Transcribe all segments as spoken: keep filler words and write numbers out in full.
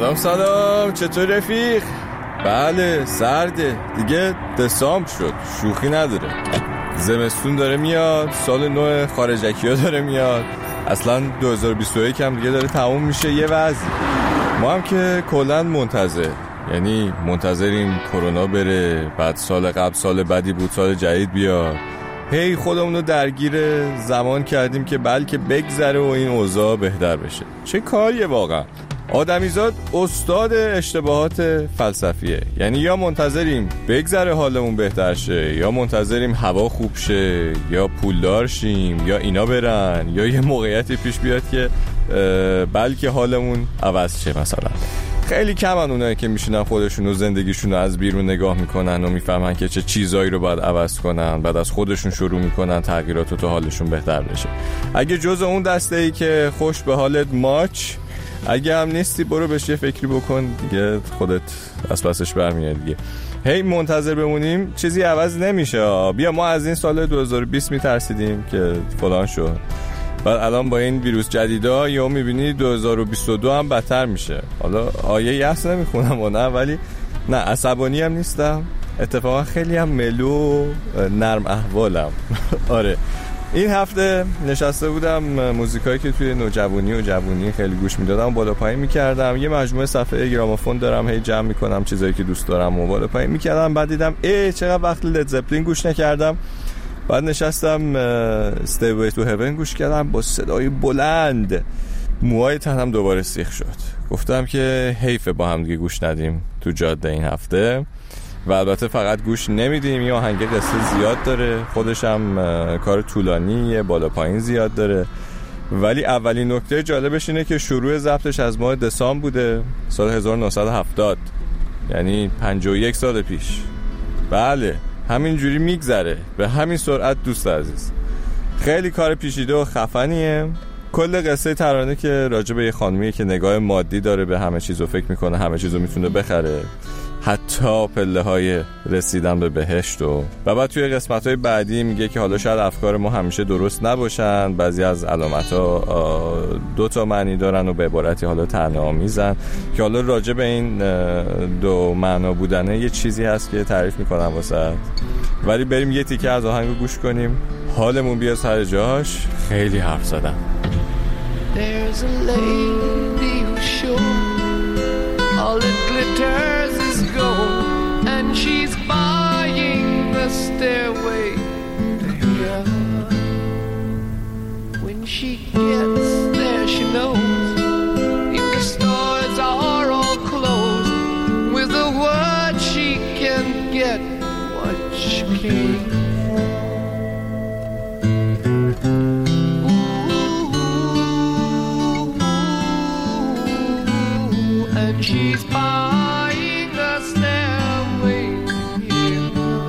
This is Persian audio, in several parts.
سلام سلام، چطور رفیق؟ بله سرده دیگه، دسامبر شد، شوخی نداره. زمستون داره میاد، سال نو خارجکی ها داره میاد، اصلا دو هزار و بیست و یک هم دیگه داره تموم میشه. یه وضع ما هم که کلن منتظر، یعنی منتظریم کرونا بره، بعد سال قبل سال بعدی بود سال جدید بیاد. هی خودمونو درگیر زمان کردیم که بلکه بگذره و این اوضاع بهتر بشه. چه کاریه واقعا؟ آدمیزاد استاد اشتباهات فلسفیه، یعنی یا منتظریم بگذره حالمون بهتر شه، یا منتظریم هوا خوب شه، یا پولدار شیم، یا اینا برن، یا یه موقعیتی پیش بیاد که بلکه حالمون عوض شه. مثلا خیلی کمن اونایی که میشینن خودشون و زندگیشون رو از بیرون نگاه میکنن و میفهمن که چه چیزایی رو باید عوض کنن، بعد از خودشون شروع میکنن تغییرات رو تا حالشون بهتر بشه. اگه جز اون دسته ای که خوش به حالت ماچ، اگه هم نیستی برو بهش یه فکری بکن دیگه، خودت از پسش برمیاد دیگه. هی منتظر بمونیم چیزی عوض نمیشه. بیا ما از این سال دو هزار و بیست میترسیدیم که فلان شد، بعد الان با این ویروس جدیدا یا میبینی دو هزار و بیست و دو هم بدتر میشه. حالا آیه یأس نمیخونم و نه، ولی نه عصبانی هم نیستم، اتفاقا خیلی هم ملو نرم احوالم. آره این هفته نشسته بودم موزیکایی که توی نوجوانی و جوانی خیلی گوش میدادم بالا پایین میکردم. یه مجموعه صفحه گرامافون دارم، هی جمع میکنم چیزایی که دوست دارم و بالا پایین میکردم. بعد دیدم ای چقدر وقت لید زپلین گوش نکردم. بعد نشستم استیوی تو هیون گوش کردم با صدای بلند، موهای تنم دوباره سیخ شد. گفتم که حیفه با هم دیگه گوش ندیم تو جاده این هفته. و البته فقط گوش نمیدیم، یه آهنگ قصه زیاد داره، خودش هم کار طولانیه، بالا پایین زیاد داره. ولی اولین نکته جالبش اینه که شروع ضبطش از ماه دسامبر بوده سال هزار و نهصد و هفتاد، یعنی پنجاه و یک سال پیش. بله همینجوری میگذره به همین سرعت دوست عزیز. خیلی کار پیچیده و خفنیه. کل قصه ترانه که راجع به یه خانمیه که نگاه مادی داره به همه چیزو، فکر میکنه همه چیزو میتونه بخره، حتی پله های رسیدن به بهشت. و بعد توی قسمت های بعدی میگه که حالا شاید افکار ما همیشه درست نباشن، بعضی از علامت ها دو تا معنی دارن و به عبارتی حالا طعنه‌آمیزن، که حالا راجع به این دو معنا بودنه یه چیزی هست که تعریف میکنم واسه. ولی بریم یه تیکه از آهنگو گوش کنیم، حالمون بیاد سر جاش. خیلی حرف زدم. There's a lady who's sure all it glitters is gold, and she's buying the stairway to heaven. When she gets there, she knows if the stores are all closed, with a word she can get what she came. She's buying a stairway here.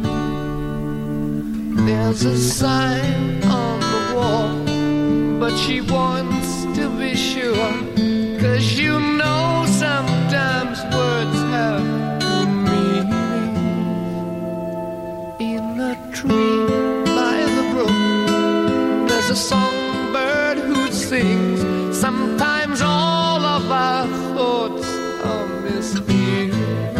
There's a sign on the wall, but she wants to be sure, 'cause you know sometimes words have two meanings. In a tree by the brook, there's a songbird who sings. Sometimes all of our thoughts are misleading.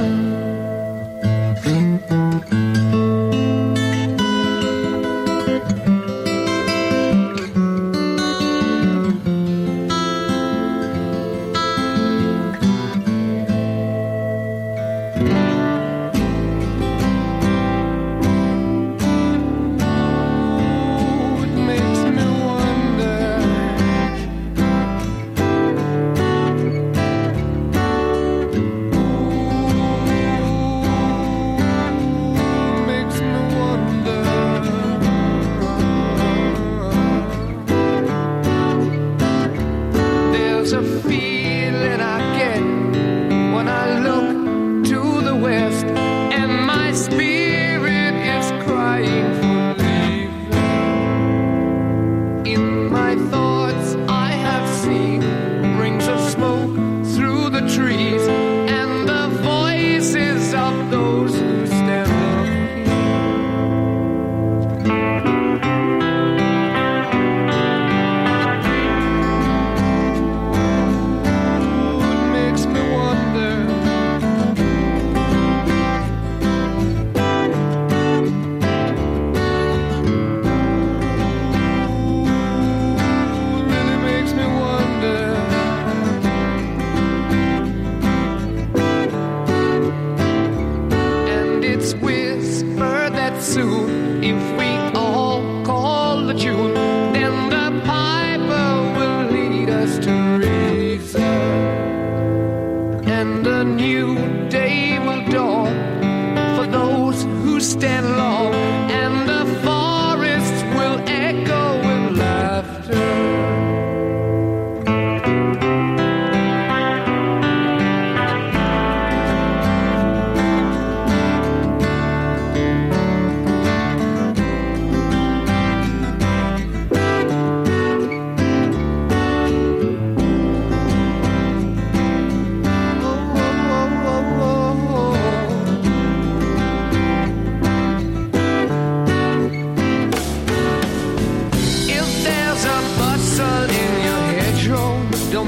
A feeling I get when I look to the west, and my spirit is crying for leaving. In my thoughts I have seen rings of smoke through the trees, and the voices of those who stand up here.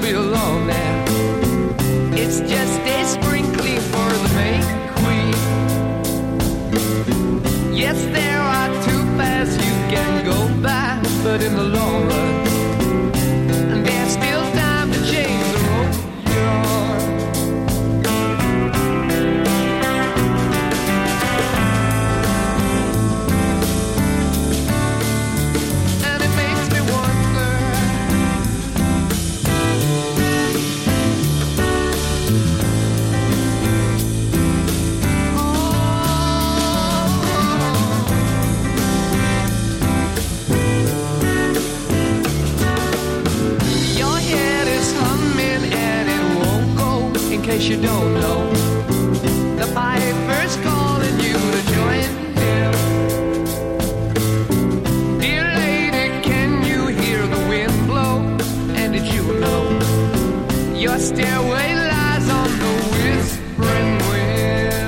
won't be alone there. It's just a sprinkling for the May Queen. Yes, there are two paths you can go by, but in the long run, there's still time to change the road you're on. And it makes me wonder, in case you don't know, the piper's calling you to join him. Dear lady, can you hear the wind blow? And did you know your stairway lies on the whispering wind?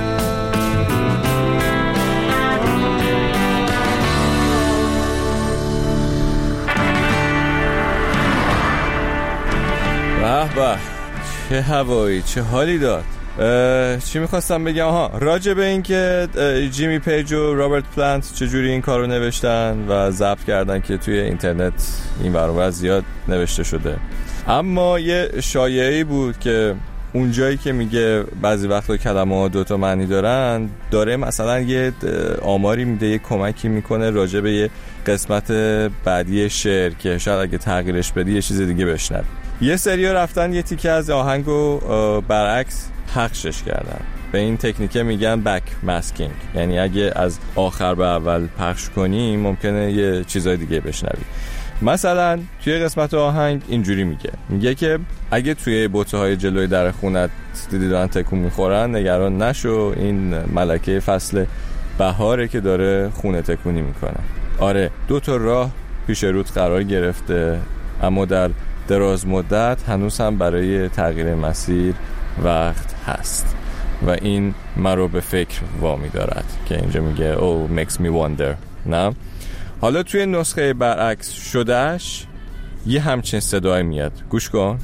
به به، چه هوایی، چه حالی داد. چی میخواستم بگم؟ ها، راجع به این که جیمی پیج و رابرت پلانت چجوری این کارو نوشتن و ضبط کردن که توی اینترنت این برابر زیاد نوشته شده. اما یه شایعه‌ای بود که اونجایی که میگه بعضی وقتا کلمه ها دوتا معنی دارن، داره مثلا یه آماری میده، یه کمکی میکنه راجع به یه قسمت بعدی شعر که شاید اگه تغییرش بدی یه چیز دیگه بشنوی. یه سریا رفتن یه تیکه از آهنگو برعکس پخشش کردن. به این تکنیکه میگن بک ماسکینگ، یعنی اگه از آخر به اول پخش کنی ممکنه یه چیزای دیگه بشنوی. مثلا توی قسمت آهنگ اینجوری میگه میگه که اگه توی بوته‌های جلوی در خونت دیدی دارن تکون میخورن، نگران نشو، این ملکه فصل بهاره که داره خونه تکونی میکنه. آره، دو تا راه پیش روت قرار گرفته، اما در دراز مدت هنوز هم برای تغییر مسیر وقت هست و این مرا به فکر وامی دارد که اینجا میگه oh makes me wonder. نه، حالا توی نسخه برعکس شدهش یه همچین صدای میاد، گوش کن.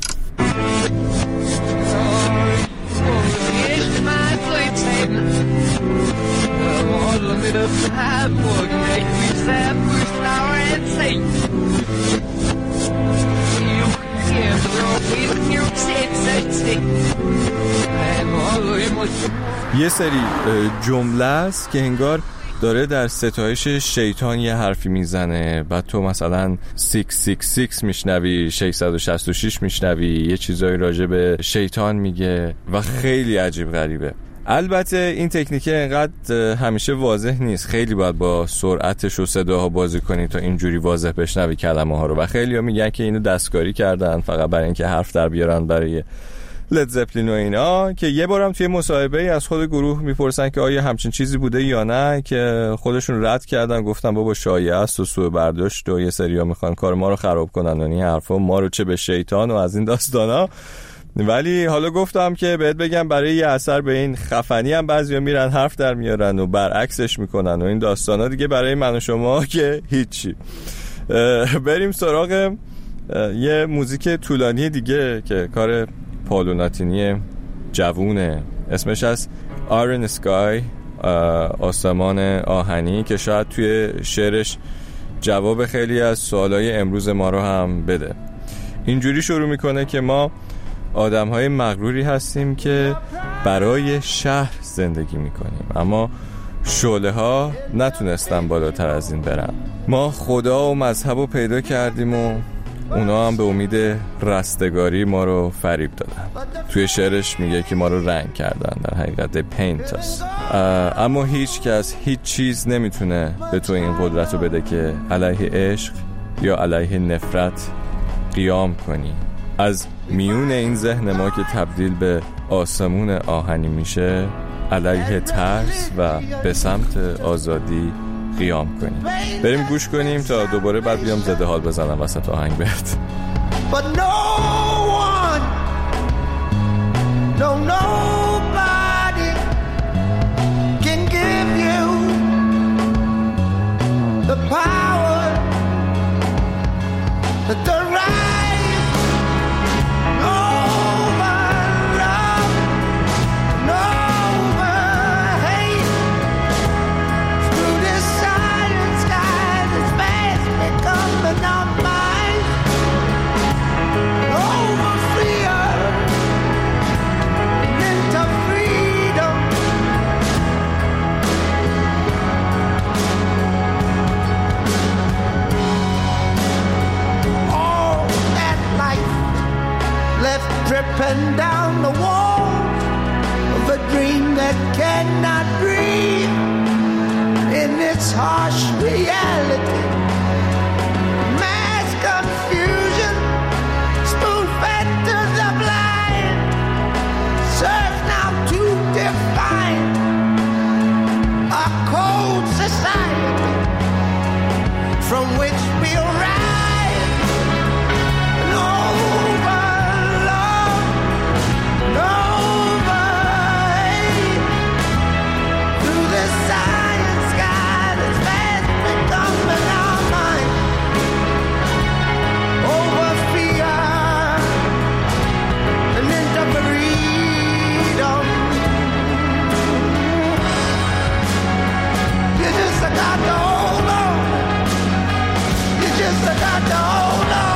یه سری جمله است که انگار داره در ستایش شیطان یه حرفی میزنه، بعد تو مثلا شش شش شش میشنوی، ششصد و شصت و شش میشنوی، یه چیزایی راجع به شیطان میگه و خیلی عجیب غریبه. البته این تکنیکه انقدر همیشه واضح نیست، خیلی باید با سرعتش و صداها بازی کنی تا اینجوری واضح بشنوی کلمه ها رو و خیلی ها میگن که اینو دستکاری کردن فقط برای اینکه حرف در بیارن برای لد زپلین و اینا. که یه بارم توی مصاحبه‌ای از خود گروه میپرسن که آیا همچین چیزی بوده یا نه، که خودشون رد کردن، گفتن بابا شایعه است و سوء برداشت و یه سریا میخوان کار ما رو خراب کنن و این حرفا، ما رو چه به شیطان و از این داستانا. ولی حالا گفتم که بهت بگم برای یه اثر به این خفنی هم بعضیا میرن حرف در میارن و برعکسش میکنن و این داستانا دیگه برای من و شما که هیچی. بریم سراغ یه موزیک طولانی دیگه که کار پالو ناتینی جوونه، اسمش از آرن اسکای، آسمان آهنی، که شاید توی شعرش جواب خیلی از سوالای امروز ما رو هم بده. اینجوری شروع میکنه که ما آدم‌های مغروری هستیم که برای شهر زندگی میکنیم، اما شعله ها نتونستن بالاتر از این برن. ما خدا و مذهب رو پیدا کردیم و اونا هم به امید رستگاری ما رو فریب دادن. توی شعرش میگه که ما رو رنگ کردن، در حقیقت پینت است. اما هیچ کس هیچ چیز نمیتونه به تو این قدرت رو بده که علیه عشق یا علیه نفرت قیام کنی. از میون این ذهن ما که تبدیل به آسمون آهنی میشه، علیه ترس و به سمت آزادی قیام کنیم. بریم گوش کنیم تا دوباره بعد بیام زده حال بزنم وسط آهنگ بهت. But no one, no nobody can give you the power, the right, no ripping down the walls of a dream that cannot breathe in its harsh reality. Mass confusion, spoon-fed to the blind, serves now to define a cold society from which we'll rise. And over love, and over hate, through the science sky that's fast becoming our mind. Over fear and into freedom. You just got to hold on. You just got to hold on.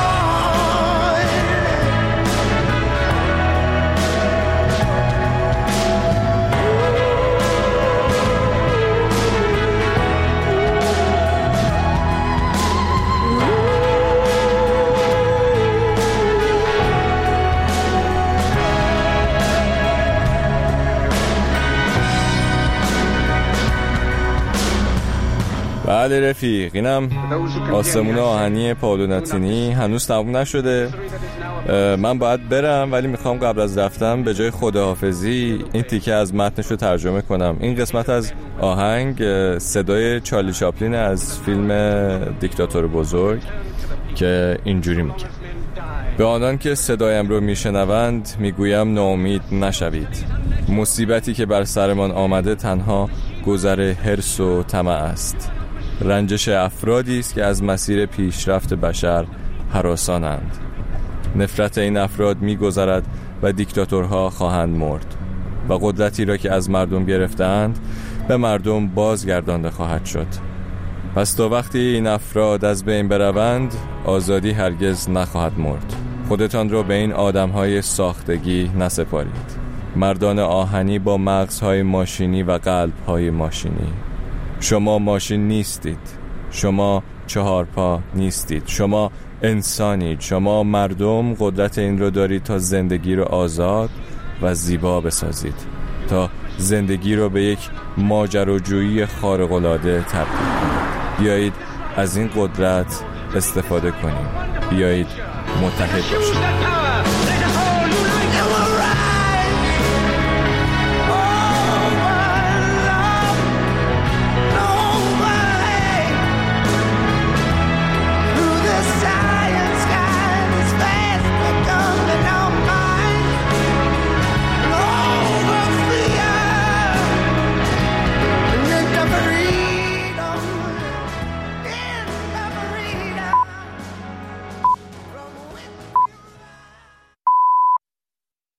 بله رفیق، اینم آسمون آهنی پائولو نوتینی هنوز تموم نشده. من باید برم، ولی میخوام قبل از رفتن به جای خداحافظی این تیکه از متنش رو ترجمه کنم. این قسمت از آهنگ صدای چارلی چاپلین از فیلم دیکتاتور بزرگ که اینجوری میگه: به آنان که صدایم رو میشنوند میگویم ناامید نشوید. مصیبتی که بر سرمان آمده تنها گذر حرص و طمع است. رنجش افرادی است که از مسیر پیشرفت بشر هراسانند. نفرت این افراد می‌گذرد و دیکتاتورها خواهند مرد و قدرتی را که از مردم گرفتند به مردم بازگردانده خواهد شد. پس تا وقتی این افراد از بین بروند آزادی هرگز نخواهد مرد. خودتان را به این آدم‌های ساختگی نسپارید. مردان آهنی با مغزهای ماشینی و قلب‌های ماشینی. شما ماشین نیستید. شما چهارپا نیستید. شما انسانید. شما مردم قدرت این رو دارید تا زندگی رو آزاد و زیبا بسازید، تا زندگی رو به یک ماجراجویی خارق‌العاده تبدیل کنید. بیایید از این قدرت استفاده کنیم. بیایید متحد باشیم.